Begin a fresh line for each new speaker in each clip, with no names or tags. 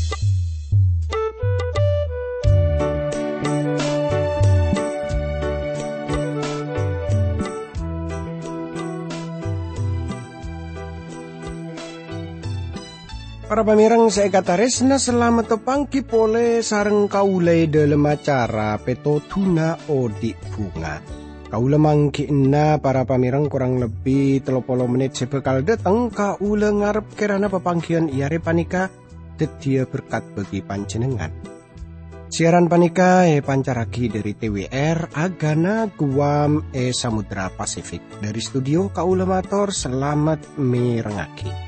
Para pamirang saya kataresna selamat tepangki pole sareng kaulai dalam acara Petotuna Odik Bunga. Kaula mangkina para pamirang kurang lebih 30 menit sebekal datang kaula ngarep kerana pepangkian iare panika detia berkat bagi panjenengan. Siaran panika pancaraki dari TWR Agana Guam Samudra Pasifik. Dari studio kaula matur selamat mirengaki.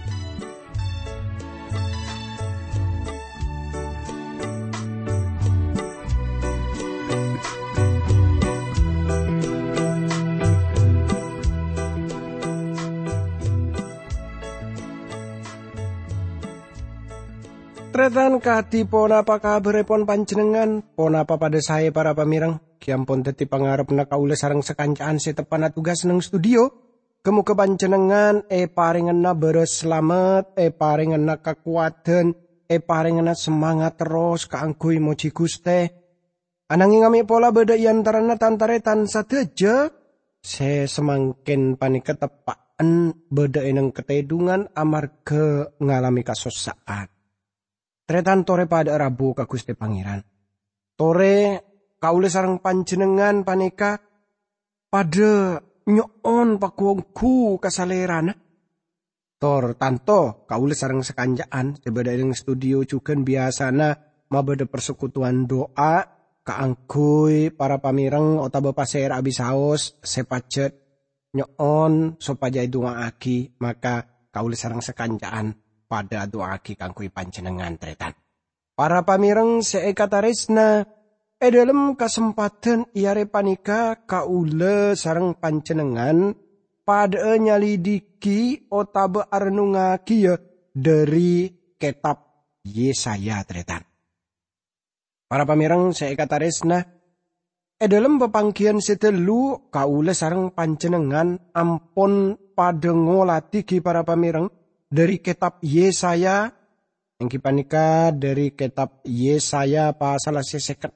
Tretan kati pon apa kabar pon panjenengan, pon apa pada saya para pamirang, kiampun teti pangarep na kaula sarang sekancaan setepana tugas nang studio, kemu kepanjenengan paringan na beres selamat, paringan na kekuatan, paringan na semangat terus kaangkuy moji Guste. Ananging ngami pola beda iantarana tantaretan sateja, se semangkin panika tepaan beda enang ketedungan amarga ngalami kasosaan. Tretan tore pada Rabu ka Gusti Pangeran. Tore kaule sareng panjenengan panika pada nyoon pakuongku kasalerana. Tor tanto kaule sareng sekanjaan sebeda ing studio juga biasana mabada persekutuan doa kaangkuy para pamireng otaba paser abis haos sepacet nyoon supaya doa aki maka kaule sareng sekanjaan pada doa aki kangkui panjenengan tretan. Para pamireng seekataresna dalam kesempatan iare panika kaula sareng panjenengan pada nyalidiki otabe arnungaki ya dari kitab Yesaya tretan. Para pamireng seekataresna dalam pepangkian setelu kaula sareng panjenengan ampun pada ngolatiki para pamireng dari kitab Yesaya, yang kipanika dari kitab Yesaya pasal 54.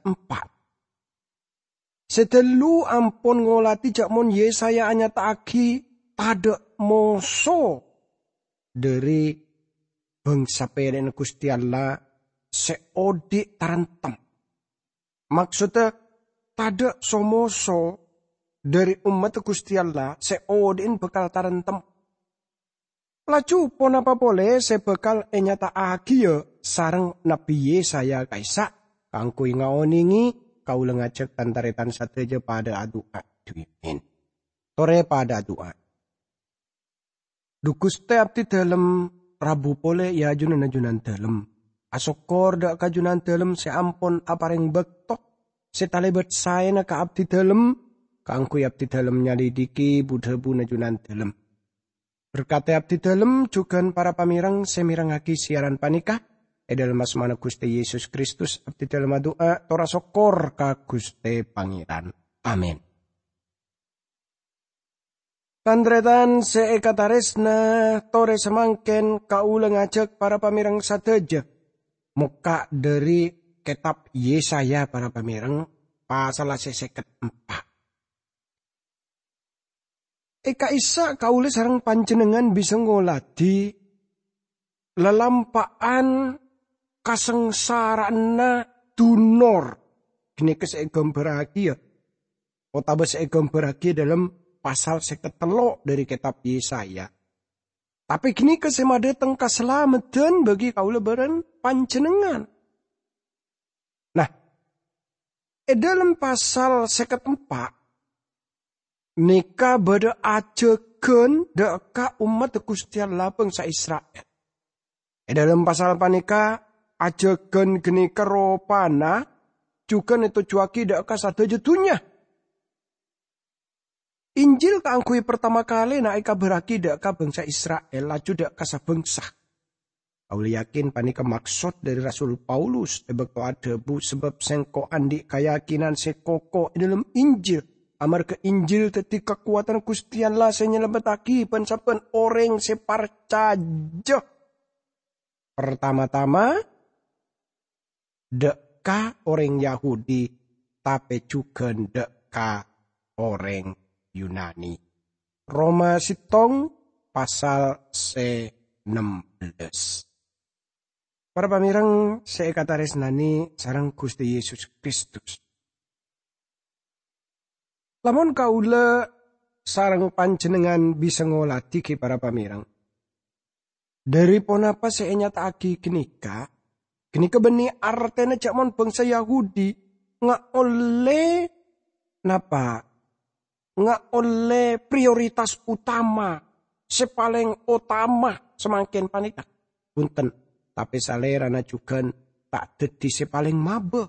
Setelu ampun ngolati jakmon Yesaya anyataki pada moso dari bangsa peden Gusti Allah seodi tarantem. Maksudnya tada somoso dari umat Gusti Allah seodin bekal tarantem. Laju pon apa boleh sebekal enyata agia sareng Nabi Yesaya kaisa kangkui ngaoningi kau lengajak tantaretan sateja pada doa duimin. Tore pada doa. Dukus te abdi dalam Rabu pole ya junan dalam. Asokor dak kajunan dalam seampon apareng bektok setalebet saya na ka abdi dalam kangkui abdi dalam nyalidiki budabu najunan dalam. Berkata abdi dalem juga para pamirang semirangaki siaran panika dalam asmana Gusti Yesus Kristus abdi dalem doa tora sokor ka Gusti Pangeran. Amin. Tandretan seekataresna tore semangken kaula ngajak para pamirang sateja muka dari kitab Yesaya para pamirang pasal 54. Kaisa kaule sareng panjenengan bisa ngoladi lelampaan kasengsarana dunor. Ini keseegam bahagia. Otaba seegam bahagia dalam pasal 53 dari kitab Yesaya. Tapi kini kesemada datang keselamatan bagi kaule beren panjenengan. Nah, dalam pasal 54 nika bada ajekeun deka umat Gusti Allah bangsa Israel. Dalam pasal panika ajekeun geni keropana juga itu cuaki deka sateja dunya. Injil kaangkui pertama kali naik beraki deka bangsa Israel laju deka sabangsa. Kaula yakin panika maksud dari Rasul Paulus ebek ada bu sebab sengko andi keyakinan sekoko dalam Injil. Amar ke Injil teti kekuatan Gustian lah senyelebetaki pensapen orang separcajo. Pertama-tama deka orang Yahudi, tapi juga deka orang Yunani. Roma sitong pasal se-16. Para pamirang seekataris nani sarang Gusti Yesus Kristus. Lamun kaula sarang panjenengan bisa ngolati ke para pamirang. Dari ponapa seenyataki kenika beni artene cakmon bangsa Yahudi nga oleh napa? Nga oleh prioritas utama, sepaling utama semakin panika. Punten, tapi salerana juga tak dadi sepaling mabe.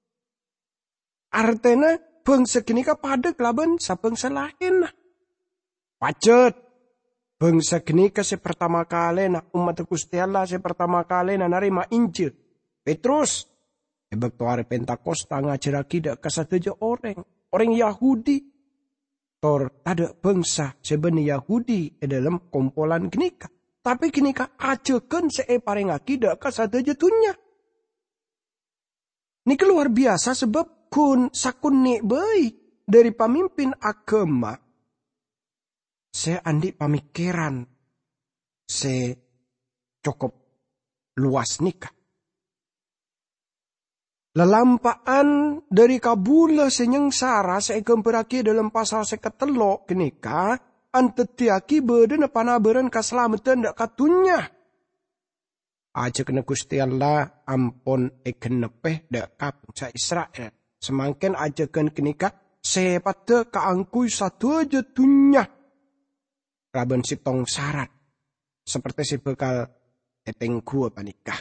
Artene bangsa kenika pada kelaban sa bangsa lain. Pacet. Bangsa kenika pertama kali na umat Gusti Allah pertama kali na narima Injil. Petrus. Ebek hari Pentakosta ngajar akidah kasateja orang Yahudi. Tor ada bangsa sebeni Yahudi dalam kumpulan kenika. Tapi kenika ajakan paring akidah kasateja tunya. Ini luar biasa sebab kun sakun nik baik dari pemimpin agama. Saya andi pemikiran. Saya cukup luas nikah. Lelampaan dari kabula senyengsara segemperaki dalam pasal seketelok kenika. Antetiaki beden panaberan keselamatan dak katunya. Aja kena Gusti Allah ampun ekenepeh dak kapungsa Israel. Semangken aja kenika sepate kaangkui satu aja tunya. Raben sitong syarat. Seperti si bekal eteng gua panikah.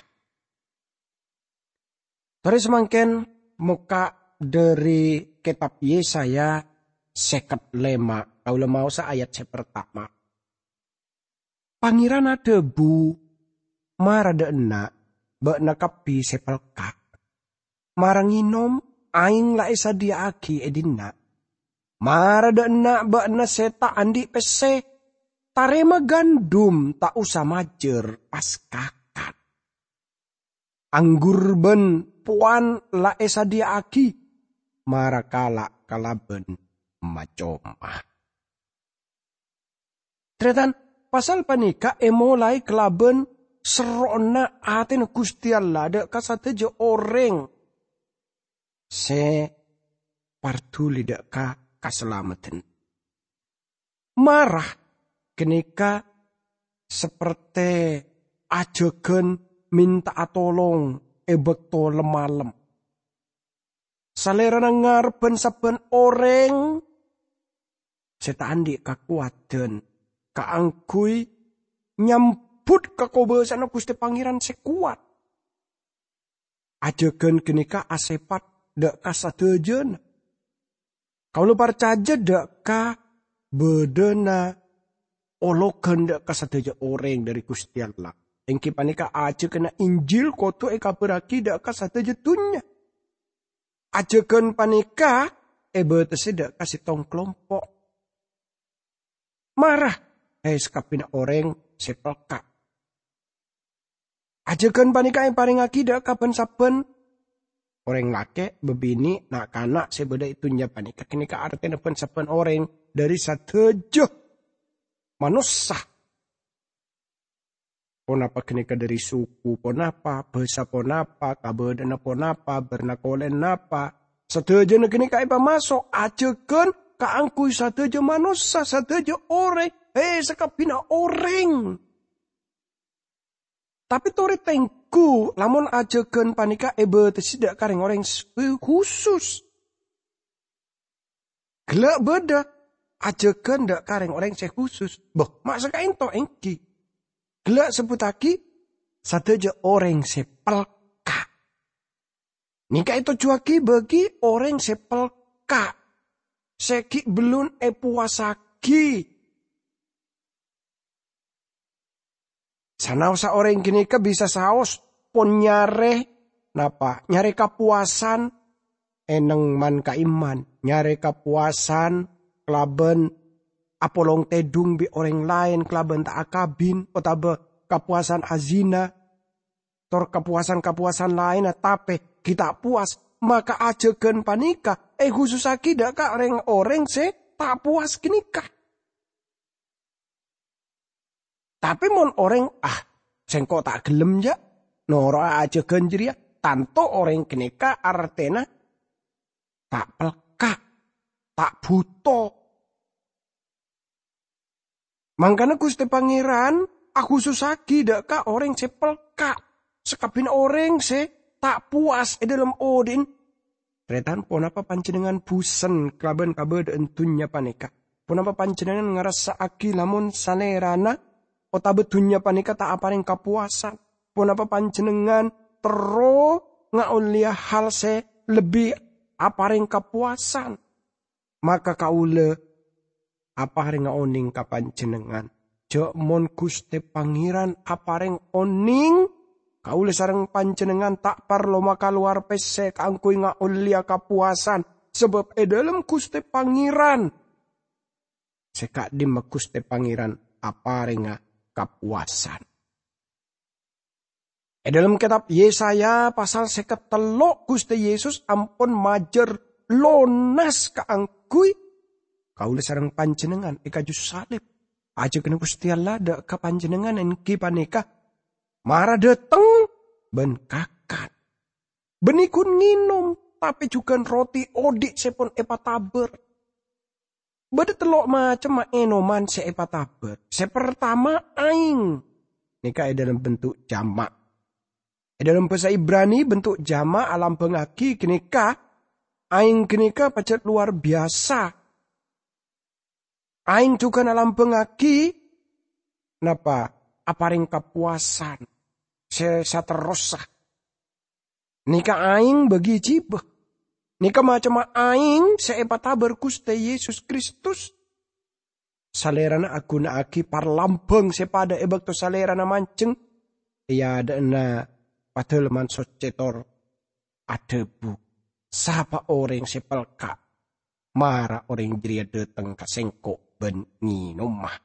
Terus semangken muka dari kitab Yesaya 55. Kaula mau sa ayat pertama. Pangeran ada bu marada enak bakna kapi sepelka. Maranginom aing la esa dia aki edina. Marada enak bakna seta andi pese. Tarema gandum tak usah majer pas kakat. Anggur ben puan la esa dia aki. Marakala kalaben macomah. Tretan pasal panika emolai kelaben serona aten Gusti Allah dek kasatejo orang. Se partuli dek kaselamatan. Marah. Kenika seperti ajakan minta tolong ebek to lemalem. Salerana ngarpen saben orang setandi kakuatan kaangkui nyambut kekobesan Gusti Pangeran sekuat. Ajakan kenika asepat dak kasadejen. Kalau percaya dak ka bedena olokan dak kasadeja orang dari Gusti Allah. Engki panika aja kena Injil koto eka beraki dak kasadeja tunya. Ajakan panika betese dak kasih tong kelompok. Marah sekapina orang sepelka. Ajakan panika yang paling akidah kapan saben orang laki bebini nak kanak sebeda itunya panika kenika artinya pen saben orang dari satejo manusia. Ponapa kenika dari suku, ponapa, bahasa ponapa, kabedana ponapa, bernakolen napa. Sateja kenika ipa masuk, ajakan kaangkui sateja manusia, sateja orang. Sekapina orang. Tapi tori tengku, lamun ajakan panika tidak kareng orang khusus. Gelak beda. Ajakan dak kareng orang saya khusus. Boh, mak sekain to engki. Gelak sebutaki sateja orang sepelka. Nika itu cuaki bagi orang sepelka. Seki belum puasaki. Sanausa orang gini ke bisa saos pon nyare napa nyare kapuasan eneng man kaiman nyare kapuasan kelaben apolong tedung bi orang lain kelaben tak akabin otabe kapuasan azina tor kapuasan lain tapi kita puas, maka ajakan panika, khusus aki dak ka orang se tak puas kenikah. Tapi mon orang, sengko tak gelem ya, noro ajakan jeria, tanto orang kenikah artena tak pelka, tak buto. Mangkana Gusti Pangeran, aku susaki dak ka orang se pelka, sekabin orang se tak puas dalam odin. Retan ponapa panjenengan busen kelaban kabeh entunya panika. Ponapa panjenengan ngerasa aki lamun salerana otabe dunya panika tak aparing kapuasan. Ponapa panjenengan tero ngaulia hal se lebih aparing kapuasan. Maka kaule aparing oning ka panjenengan. Jok mon Gusti Pangeran aparing oning kaule sareng panjenengan tak perlu maka luar pese kangkui ngaulia kapuasan. Sebab dalam Gusti Pangeran. Sekak di Gusti Pangeran aparenga kapuasan. Dalam kitab Yesaya pasal 53 Gusti Yesus ampun majer lonas kaangkui. Kaule sareng panjenengan kaju salib. Aja kena Gusti Allah dak ka panjenengan engki panika. Mara dateng ben kakat. Benikun nginum tapi juga roti odik sepon epataber. Bade telok macam enoman se epataber. Se pertama aing. Nika dalam bentuk jamak. Dalam bahasa Ibrani bentuk jamak alam pengaki kenika. Aing kenika pacet luar biasa. Aing juga alam pengaki. Napa? Aparing kapuasan. Saya terusah. Nika aing bagi jibah. Nika macam aing seepataber Gusti Yesus Kristus. Salerana aku na aki parlampeng sepada ebak to salerana manceng. Iya ada na pateleman socetor adebu. Sapa orang sepelka. Mara orang jeria dateng kasengko ben nginomah.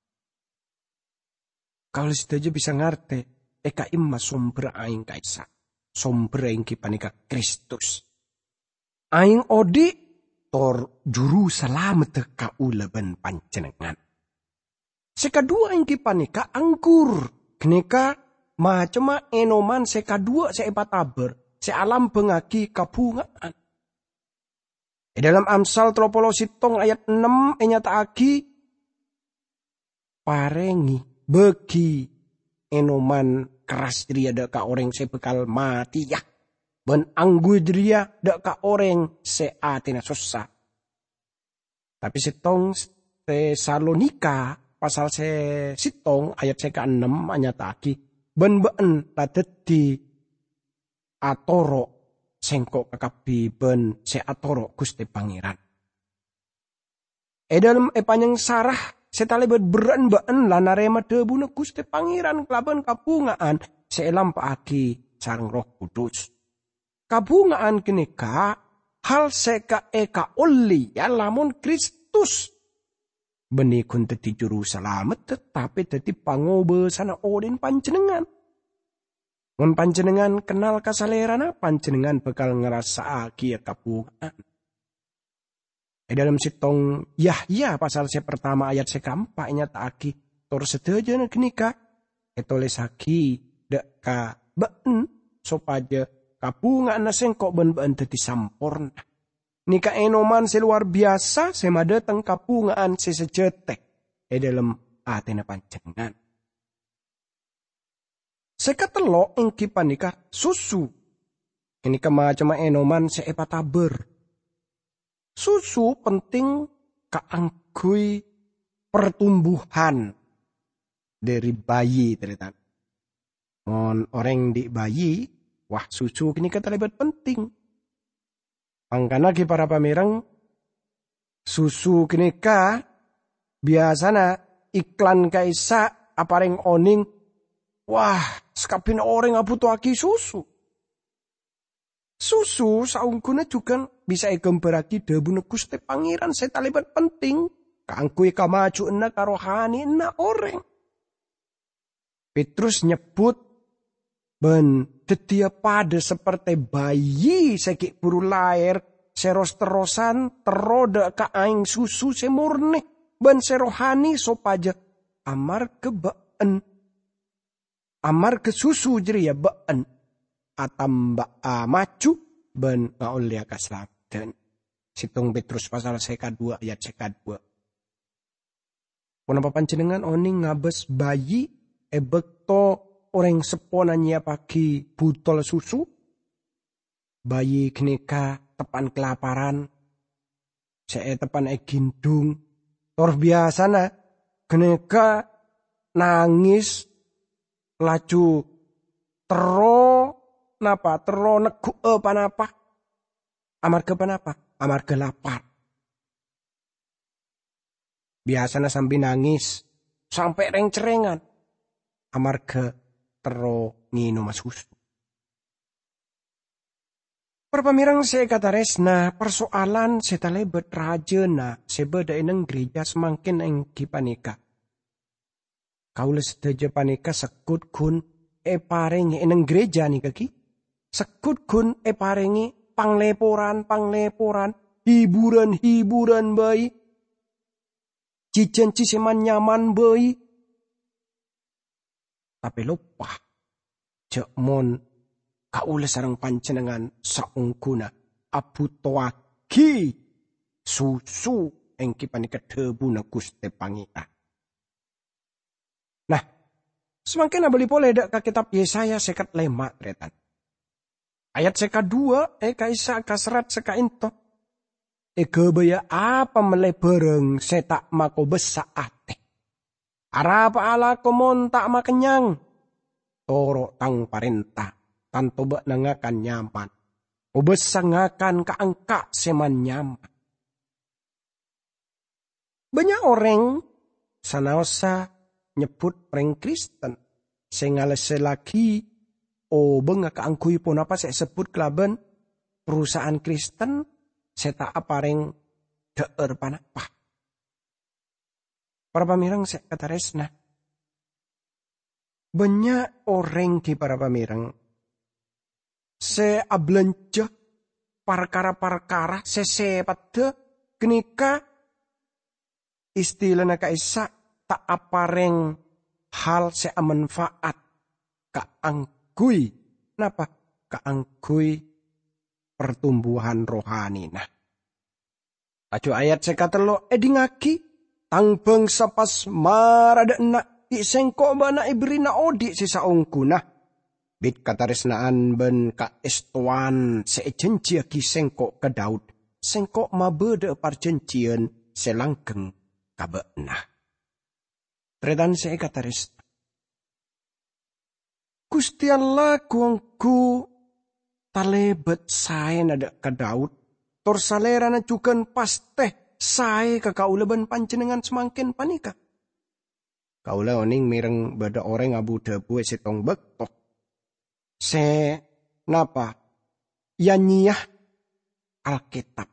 Kalau saja bisa ngerti. Eka imma sumber aing kaisa. Sumber aing kipanika Kristus. Aing odi tor juru selamat ka ulaban panjenengan. Sekadua aing kipanika anggur. Kenika macema enoman sekadua seepataber. Sealam pengaki kabungaan. Dalam Amsal 37 ayat 6 nyataaki. Parengi bagi enoman keras dia dak ka orang se bekal mati ya. Ben anggu dia dak ka orang se atina susah. Tapi setong Tesalonika pasal se sitong ayat se ke-6 anyataki ben been ladedi atoro sengkok kakabi ben se atoro Gusti Pangeran. Dalam panjang sarah setalebet beran-baan lanarema debuna Gusti Pangeran kelaban kabungaan seelam paaki sareng Roh Kudus. Kabungaan kenika hal seka eka oli ya lamun Kristus. Benikun teti juru selamat tetapi teti pangobe sana odin panjenengan. Mun panjenengan kenal kasalerana panjenengan bakal ngerasa aki ya kabungaan. Dalam sitong Yahya pasal pertama ayat sekampak nyataaki tor sedaja kenika etolesaki dak ka ben sopaja kabungaan na sengkok ben teti sampurna. Nika enoman seluar biasa sema datang kabungaan sesejetek dalam atena panjenengan. Sekatelo engki panika susu. Ini macam enoman seepataber. Susu penting kaanggui pertumbuhan dari bayi ternyata. Mon orang di bayi, wah susu kini terlibat penting. Angkana ki para pamireng susu kini ka biasana iklan kaisa apareng oning, wah sekapin orang abutuh aki susu. Susu saungkuna juga bisa igambaraki debuna Gusti Pangeran setalibat penting. Kaangkui kamaju ena karohani ena orang. Petrus nyebut Ben tetia pada seperti bayi sekik buru lahir, seros terosan teroda ka aing susu semurni, ben serohani sopaja amar ke been. Amar ke susu jadi ya been. Atamba macu ben ngaul ya kaslaten. Situng Petrus pasal seka 2 ayat seka 2. Punapa panjenengan oning ngabes bayi bekto orang seponanya pagi butol susu. Bayi keneka tepan kelaparan. Saya tepan gindung. Tor biasana keneka nangis. Laju tero negu panapa. Amarga panapa? Amarga lapar. Biasana sambil nangis. Sampai reng-cerengan. Amarga tero nginum susu. Perpamirang saya kata resna persoalan setalebet rajana sebeda eneng gereja semakin engki panika. Kaula sedaja panika sekut kun parengi eneng gereja nih kaki. Sekut kun parengi pangleporan, hiburan bayi. Cijen ciseman nyaman bayi. Tapi lupa. Cek mon kaula sarang pancenengan saungkuna abu toaki susu engki panika debuna Gusti Pangeran. Nah, semakin abali boleh dak ka kitab Yesaya sekat 5 tretan. Ayat seka 2 kaisa kasrat seka into. Kebaya apa melebereng setak mako besak ate. Arapa ala komon tak makenyang. Toro tang parenta. Tanto bak nangakan nyaman. Ubesang ngakan kaangka seman nyaman. Banyak orang sanaosa nyebut orang Kristen. Sengalese lagi benga kaangkui pun apa saya sebut kelaban perusahaan Kristen seta apareng deer panapa. Para pamirang saya kata resna. Banyak orang di para pamirang se ablanja parkara sesepat kenika istilahnya kaisa tak apareng hal se manfaat kaangkui. Napa? Kaangkui pertumbuhan rohani. Nah, acu ayat sekatelo edingaki tang bangsa pas marada enak isengko bana ibrina odi sisa ongkuna. Bit kataresnaan ben ka estuan seejenci aki sengko ke Daud. Sengko mabede parjencian selanggeng kabena. Tredan se katares. Gusti Allah kuangku talebet saya nada ke Daud. Tor salera na cukan pasteh. Saya ke kaulaban panjenengan semakin panika. Kaula oning mireng bada orang abu debu setong bektok. Se napa? Yanyiyah Alkitab.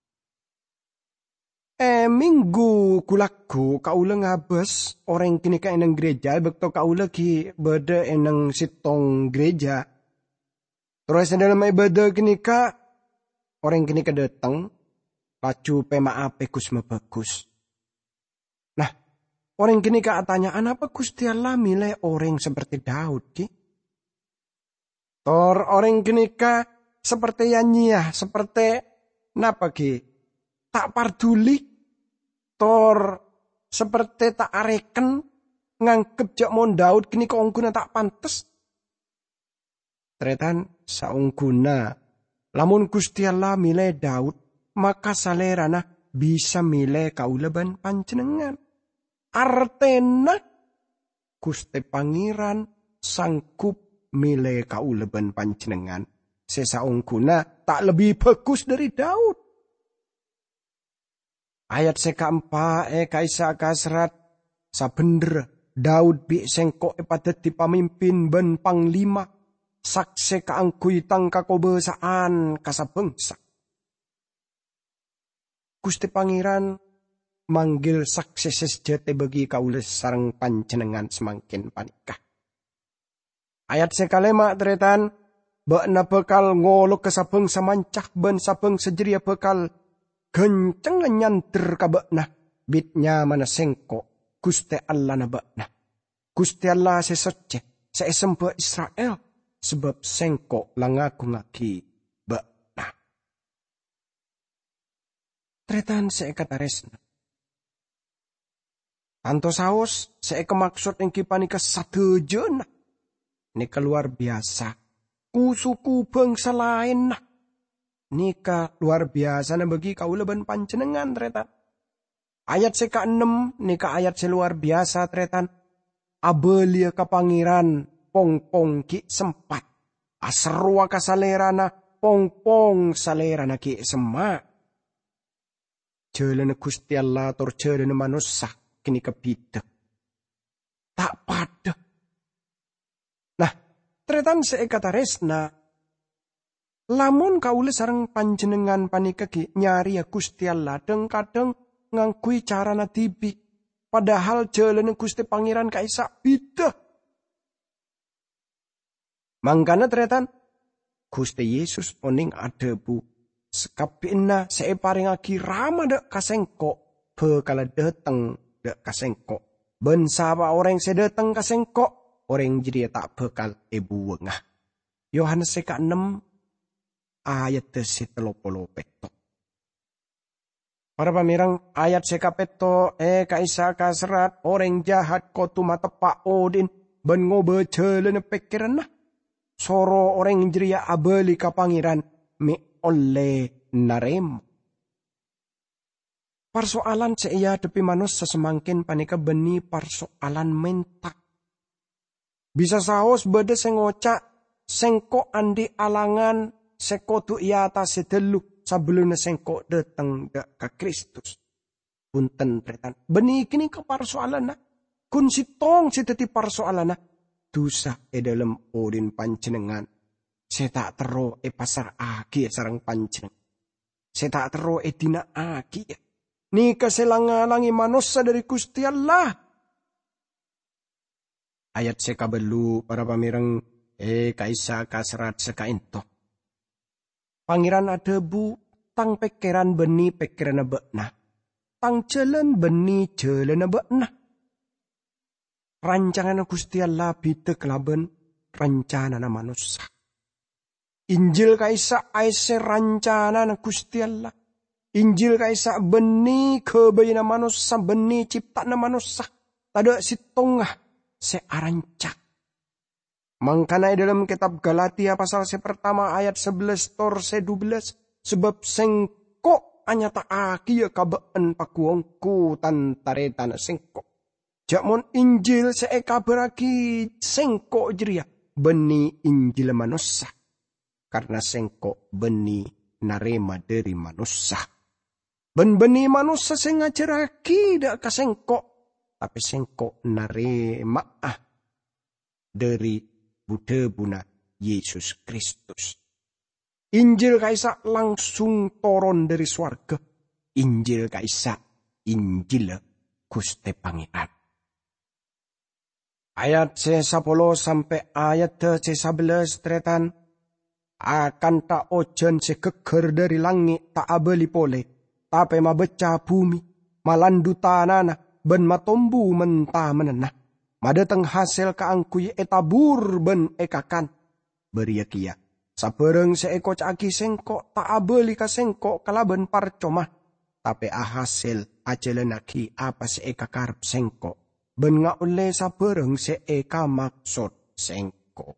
Minggu kulaku kaula ngabes orang kini ka eneng gereja. Bektok kaula ki bada eneng sitong gereja. Terus dalam ibadah kini ka orang kini ka datang. Pacu pemaape kus bagus. Nah, orang kini katanya, apa Gusti Allah milih orang seperti Daud ki? Tor orang kini seperti Yanyiyah, seperti napa ki? Tak parduli. Tor seperti tak areken ngangkep jak mon Daud kini keongguna tak pantes. Tretan saungguna. Lamun Gusti Allah milih Daud. Maka salerana bisa milih kaulaban panjenengan. Artena Gusti Pangeran sanggup milih kaulaban panjenengan. Sesaungkuna tak lebih bagus dari Daud. Ayat seka-4 kaisa kasrat sabender Daud bi sengko padet di pamimpin ben panglima. Sakse kaangkui tang kakobesaan kasabengsa. Gusti Pangeran manggil sukses sejati bagi kaules sarang panjenengan semakin panikah. Ayat sekalema tretan, bakna bekal ngolok ke sabeng samancah ben sabeng sejeria bekal genceng nyanter ka bakna bitnya mana sengko Gusti Allah na bakna. Gusti Allah sesece sesembe Israel sebab sengko langaku ngaki bakna. Tretan seekataresna. Tanto saos seekemaksud yang kipanika sadejena. Nika luar biasa. Kusuku bangsa lain nah. Nika luar biasa na bagi kaulaban panjenengan tretan. Ayat seka-6 nika ayat seluar biasa tretan. Abelia ka pangeran pong-pong ki sempat. Asrua ka salerana pong-pong salerana ki semak. Jalan Gusti Allah tor jalan manusia kini kebida. Tak pada. Nah, tretan seekataresna. Lamun kaule sareng panjenengan panika ki nyari ya Gusti Allah kadang ngangkui cara natibi. Padahal jalan Gusti Pangeran kaisa bida. Mangkana tretan Gusti Yesus oning adebu. Sekapina seeparingaki rama dek kasengko. Bekala dateng dek kasengko. Ben sapa orang sedeteng kasengko. Orang jadi tak bekal ibu wengah. Yohanes seka 6 ayat setelopolo peto. Para pamirang ayat seka peto kaisa kaserat orang jahat kotu mata pak odin ben ngobe jalan pikiran nah. Soro orang jadi abeli ka pangeran mi oleh narem. Persoalan seia depi manus sesemangkin panika beni persoalan mentak. Bisa saos bede sengocak, sengko andi alangan, sekotu iata sedelu, sebelumnya sengko datang ke Kristus. Punten tretan. Beni kini ke persoalan kun sitong teti persoalan dosa dalam odin panjenengan. Saya tak tero pasar aki sarang panjenengan. Saya tak tero dina aki. Nika selangalangi manusia dari Gusti Allah. Ayat sekabelu para pamirang kaisa kaserat sekainto. Pangeran adebu tang pekeran beni pekeran bekna. Tang jalan beni jalan bekna. Rancangan Gusti Allah bida kelaben rencana manusia. Injil kaisa aise rancana Gusti Allah. Injil kaisa beni kebayana manusia beni ciptana manusia. Tada sitongah searancak. Mangkana dalam kitab Galatia pasal pertama ayat 11 tor 12 sebab sengko anyata aki ya kabeen pakuongku tantaretan sengko. Jakmon Injil seekabaraki sengko jeria beni Injil manusia. Karena sengko beni narema dari manusia. Ben beni manusia sengajaraki dak kasengko. Tapi sengko narema dari budebuna Yesus Kristus. Injil kaisa langsung turun dari swarga. Injil kaisa Injil Gusti Pangeran. Ayat C10 sampai ayat C11 tretan. Akan tak ojan segeger dari langit tak abeli pole. Tapi mabecah bumi. Malandu tanana. Ben matombu mentah menenah. Madateng hasil kaangkuy etabur ben ekakan. Beriakia. Sabereng seeko caki sengko tak abeli ka sengko kalaben parcomah. Tapi hasil ajelenaki apa seeka karep sengko. Ben ngaule sabereng seeka maksud sengko.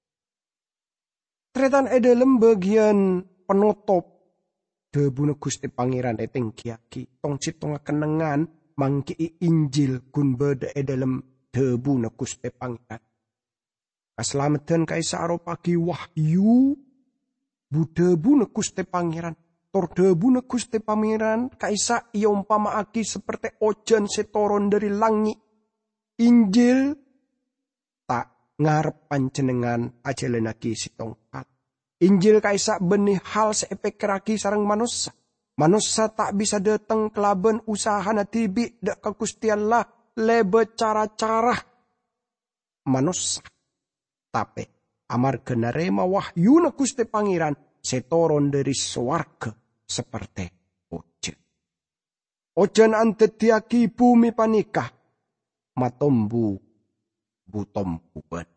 Tretan edelem bagian penutup. Debuna Gusti Pangeran eteng kiaki. Tong citong kenengan. Mangki Injil kun beda dalam debu na Gusti Pangeran. Keselamatan kaisa aropaki wahyu budebu na Gusti Pangeran. Tor debu na Gusti Pangeran kaisa iompama aki seperti ojan setoron dari langit. Injil tak ngarep panjenengan ajelenaki si tongkat. Injil kaisa benih hal seepekiraki sarang manusia. Manusia tak bisa datang kelaben usaha natibi dak ke Gusti Allah lebe cara-cara manusia. Tape amarga narema wahyuna Gusti Pangeran setoron dari swarga seperti ojen. Ojen antediaki bumi panikah matombu butombuan.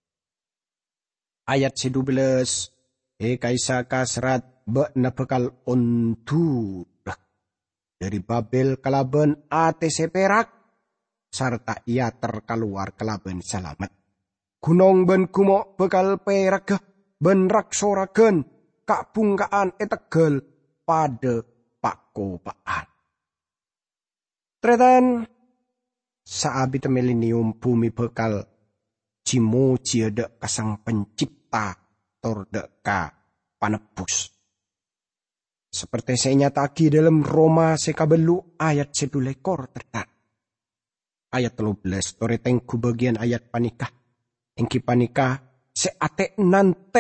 Ayat 12 kaisa kasrat bekna bekal ondur dari Babel kalaban ATC perak sarta ia terkeluar kalaban selamat. Gunung ben kumok bekal perak ben raksoragen kabungkaan etegel pada pakopaan. Tretan saabi milenium bumi bekal cimuji ada kasang pencipta tordeka panebus. Seperti saya nyataki dalam Roma sekabelu ayat 11 tertak. Ayat 13 toretengku bagian ayat panikah. Engki panikah seate nante.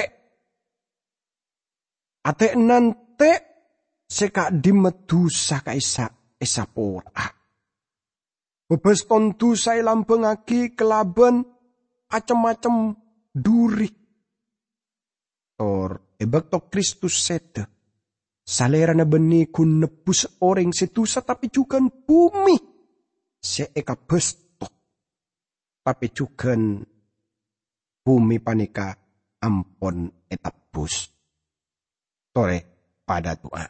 Ate nante seka dimedusa kaisa esapora. Bebes tontu saya lampengaki kelaban acem-acem duri. Tor ebekto Kristus sete. Salerana beni kun nebus orang setusa tapi juga bumi. Seeka besto. Tapi juga bumi panika ampon etapus. Tore pada doa.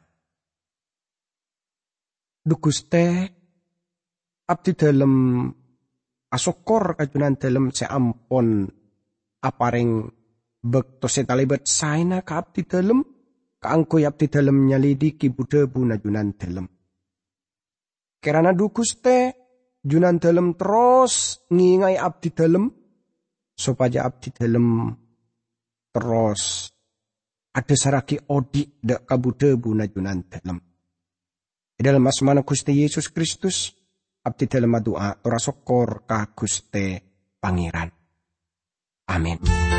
Dukuste abdi dalam asokor kajunan dalam seampon apareng bekto setalibet saina ka abdi dalam kaangkoy abdi dalam nyalidiki budebu na junan dalam. Kerana dukuste junan dalam terus ngingai abdi dalam supaya abdi dalam terus ada saraki odi dak kabudebu na junan dalam. Dalam asmana Gusti Yesus Kristus abdi dalam doa tora sokor ka Gusti Pangeran. Amin.